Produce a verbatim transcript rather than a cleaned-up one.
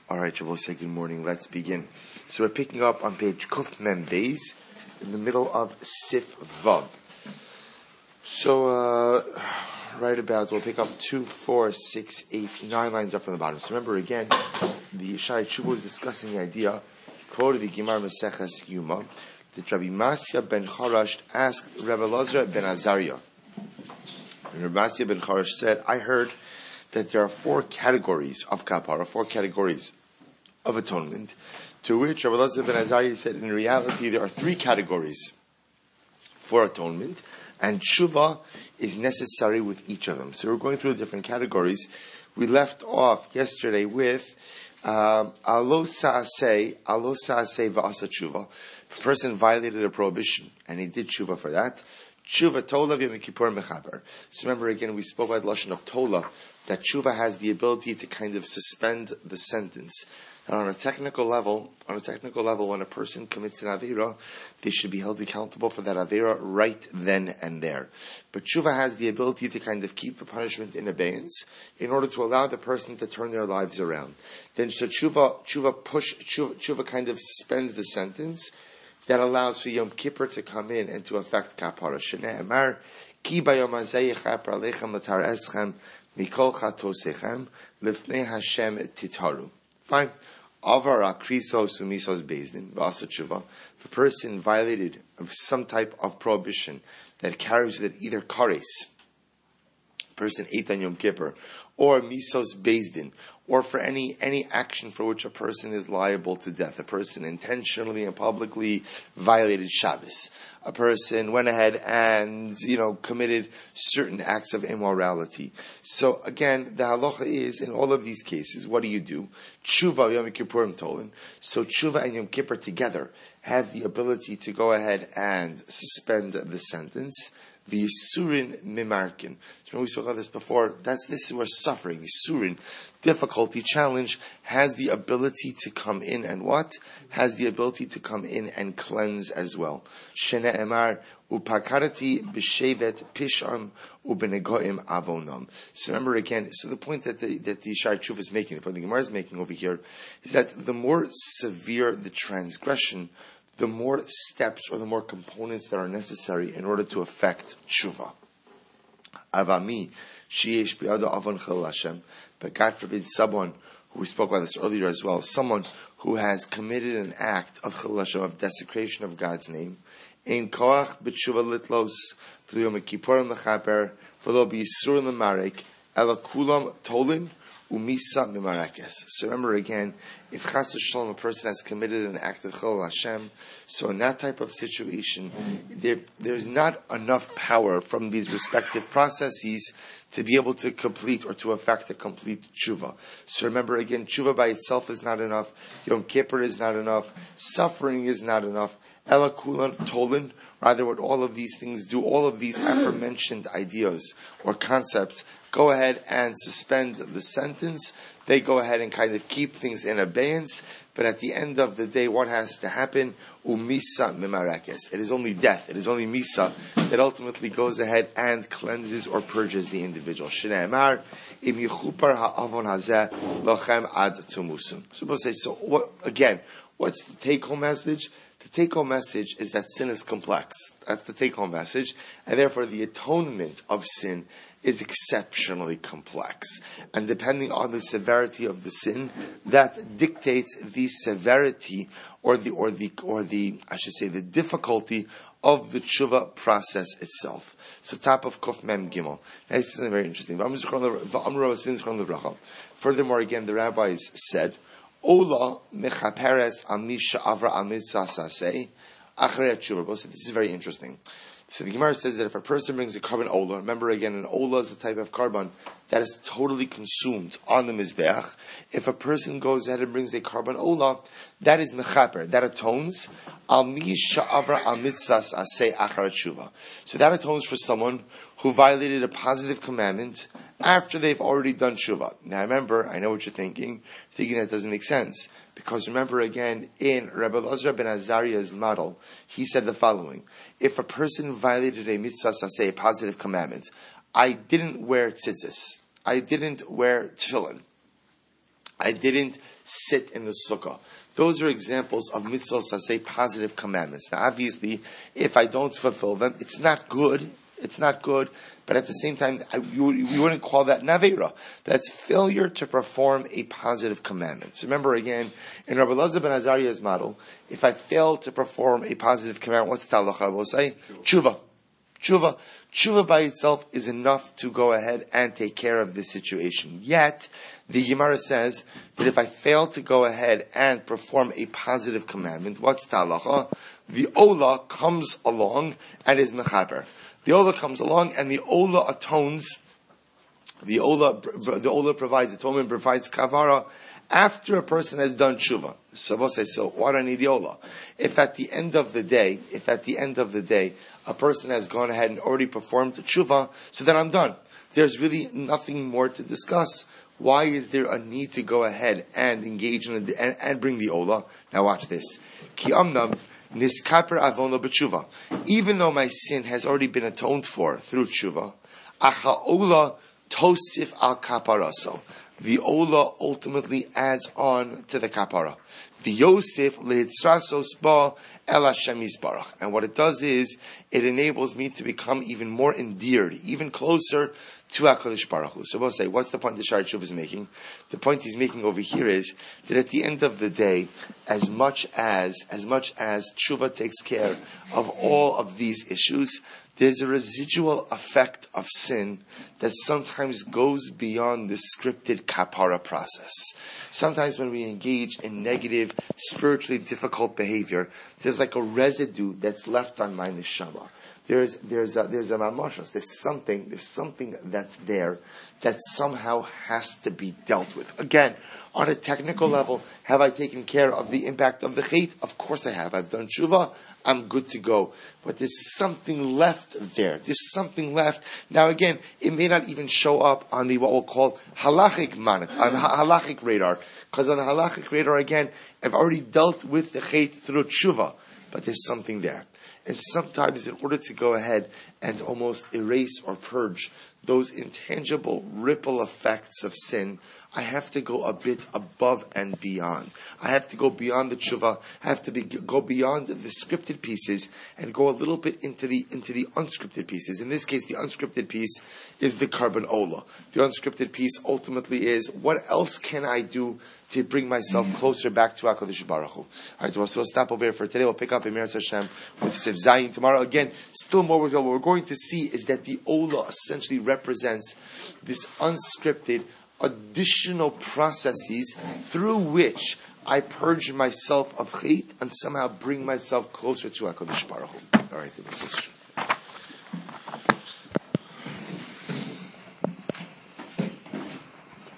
All right, Shabbos, say good morning. Let's begin. So we're picking up on page Kuf Mem Beis, in the middle of Sif Vav. So, uh, right about, we'll pick up two, four, six, eight, nine lines up from the bottom. So remember again, the Shai Tshuva was discussing the idea, quoted the Gemara Maseches Yuma, that Rabbi Masya ben Charash asked Rabbi Lazar ben Azariah. And Rabbi Masya ben Charash said, I heard that there are four categories of kapara, four categories of atonement, to which Rabbi Elazar ben Azariah said, in reality, there are three categories for atonement, and tshuva is necessary with each of them. So we're going through the different categories. We left off yesterday with alo sa'aseh, alo sa'aseh v'asa tshuva. If a person violated a prohibition, and he did tshuva for that, tshuva tola v'yom kippur mechaber. So remember again, we spoke about the lashon of tola, that tshuva has the ability to kind of suspend the sentence. And on a technical level, on a technical level, when a person commits an avera, they should be held accountable for that avera right then and there. But tshuva has the ability to kind of keep the punishment in abeyance in order to allow the person to turn their lives around. Then so tshuva, tshuva push, tshuva, tshuva kind of suspends the sentence that allows for Yom Kippur to come in and to affect kapara. Shnei Amar ki bayom hazeh yichaper aleichem l'tar eschem mikol chatosechem lifnei Hashem titaru. Fine. Avar akrisos umisos bezdin v'asa tshuva. If a person violated of some type of prohibition that carries with it either kares, person ate on Yom Kippur, or misos bezdin, or for any any action for which a person is liable to death. A person intentionally and publicly violated Shabbos. A person went ahead and, you know, committed certain acts of immorality. So again, the halacha is, in all of these cases, what do you do? Tshuva Yom Kippurim tolen. So tshuva and Yom Kippur together have the ability to go ahead and suspend the sentence. The Yisurin Mimarkin. Remember we spoke about this before. That's this is where suffering, Yisurin, difficulty, challenge, has the ability to come in and what? Has the ability to come in and cleanse as well. Shene Emar upakarati b'shevet pisham ubenegoim avonam. So remember again, so the point that the, that the Shai Tshuva is making, the point the Gemara is making over here, is that the more severe the transgression, the more steps or the more components that are necessary in order to affect tshuva. Avami, sheyesh bi'ado avon chel Hashem. But God forbid someone, who we spoke about this earlier as well, someone who has committed an act of chel Hashem, of desecration of God's name, ein koach b'tshuva litlos, v'lo yom kippurim mechaper, v'lo b'yisur l'marek, ela kulam tolin, umisa mimarekes. So remember again, if chas v'shalom a person has committed an act of chol Hashem, so in that type of situation, there, there's not enough power from these respective processes to be able to complete or to affect a complete tshuva. So remember again, tshuva by itself is not enough. Yom Kippur is not enough. Suffering is not enough. Ela kulan tolin. Rather, what all of these things do, all of these aforementioned ideas or concepts, go ahead and suspend the sentence. They go ahead and kind of keep things in abeyance. But at the end of the day, what has to happen? Umisa mimarekes. It is only death. It is only misa that ultimately goes ahead and cleanses or purges the individual. Shnei Amar im yichupar ha'avon hazeh lochem ad tumusum. So we'll say, so what, again, what's the take-home message? The take-home message is that sin is complex. That's the take-home message. And therefore, the atonement of sin is exceptionally complex. And depending on the severity of the sin, that dictates the severity or the, or the, or the, I should say, the difficulty of the tshuva process itself. So top of Kuf Mem Gimel. Now, this is very interesting. Furthermore, again, the rabbis said, Ola mechaperes amisha avra amitzah saseh achrei tshuva. This is very interesting. So the Gemara says that if a person brings a carbon ola, remember again, an ola is a type of carbon that is totally consumed on the mizbeach. If a person goes ahead and brings a carbon ola, that is mechaper, that atones. Al misha avra amitzah saseh achrei tshuva. So that atones for someone who violated a positive commandment after they've already done tshuva. Now remember, I know what you're thinking, thinking that doesn't make sense. Because remember again, in Rabbi Elazar ben Azariah's model, he said the following: if a person violated a mitzvah saseh, a positive commandment, I didn't wear tzitzis, I didn't wear tefillin, I didn't sit in the sukkah. Those are examples of mitzvot, say positive commandments. Now, obviously, if I don't fulfill them, it's not good. It's not good. But at the same time, I, you, you wouldn't call that naveira. That's failure to perform a positive commandment. So remember again, in Rabbi Elazar ben Azariah's model, if I fail to perform a positive commandment, what's the halacha? We'll say tshuva. Tshuva. Tshuva by itself is enough to go ahead and take care of this situation. Yet, the Gemara says that if I fail to go ahead and perform a positive commandment, what's the halacha? The Ola comes along and is mechaber. The Ola comes along and the Ola atones. The Ola, the Ola provides atonement, provides kavara after a person has done tshuva. So we'll say, so why do I need the Ola? If at the end of the day, if at the end of the day, a person has gone ahead and already performed tshuva, so then I'm done. There's really nothing more to discuss. Why is there a need to go ahead and engage in a, and, and bring the Ola? Now watch this. Ki amnam niskaper avono b'tshuva. Even though my sin has already been atoned for through tshuva, acha Ola tosif al kaparaso. The Ola ultimately adds on to the kapara. The Yosef lehitzrasos ba el Hashem yisbarach. And what it does is, it enables me to become even more endeared, even closer to HaKadosh Baruch Hu. So we'll say, what's the point the Shari Tshuva is making? The point he's making over here is that at the end of the day, as much as, as much as Tshuva takes care of all of these issues, there's a residual effect of sin that sometimes goes beyond the scripted kapara process. Sometimes when we engage in negative, spiritually difficult behavior, there's like a residue that's left on my neshama. There's there's a, there's a mamashas. There's something there's something that's there that somehow has to be dealt with. Again, on a technical level, have I taken care of the impact of the chait? Of course I have. I've done tshuva. I'm good to go. But there's something left there. There's something left. Now again, it may not even show up on the what we'll call halachic monitor, on halachic radar, because on the halachic radar again, I've already dealt with the chait through tshuva. But there's something there. And sometimes in order to go ahead and almost erase or purge those intangible ripple effects of sin, I have to go a bit above and beyond. I have to go beyond the tshuva. I have to be, go beyond the scripted pieces and go a little bit into the into the unscripted pieces. In this case, the unscripted piece is the carbon ola. The unscripted piece ultimately is, what else can I do to bring myself closer back to HaKadosh Baruch Hu? All right, so we'll stop over here for today. We'll pick up in Meretz Hashem with Sif Zayin tomorrow. Again, still more what we're going to see is that the ola essentially represents this unscripted additional processes through which I purge myself of chait and somehow bring myself closer to HaKadosh Baruch Hu. All right,